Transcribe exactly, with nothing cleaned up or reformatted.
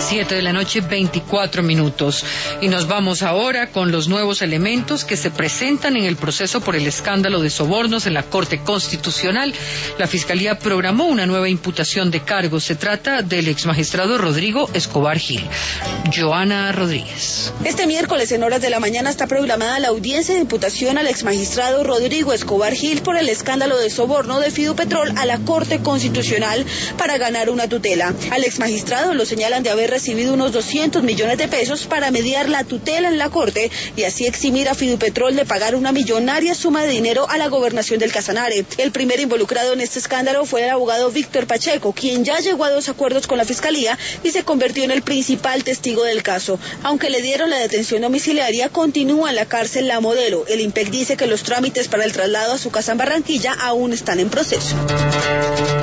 siete de la noche, veinticuatro minutos. Y nos vamos ahora con los nuevos elementos que se presentan en el proceso por el escándalo de sobornos en la Corte Constitucional. La Fiscalía programó una nueva imputación de cargos. Se trata del exmagistrado Rodrigo Escobar Gil. Joana Rodríguez. Este miércoles en horas de la mañana está programada la audiencia de imputación al exmagistrado Rodrigo Escobar Gil por el escándalo de soborno de Fidupetrol a la Corte Constitucional para ganar una tutela. Al exmagistrado lo señalan de haber recibido unos doscientos millones de pesos para mediar la tutela en la Corte y así eximir a Fidupetrol de pagar una millonaria suma de dinero a la gobernación del Casanare. El primer involucrado en este escándalo fue el abogado Víctor Pacheco, quien ya llegó a dos acuerdos con la Fiscalía y se convirtió en el principal testigo del caso. Aunque le dieron la detención domiciliaria, continúa en la cárcel La Modelo. El IMPEC dice que los trámites para el traslado a su casa en Barranquilla aún están en proceso.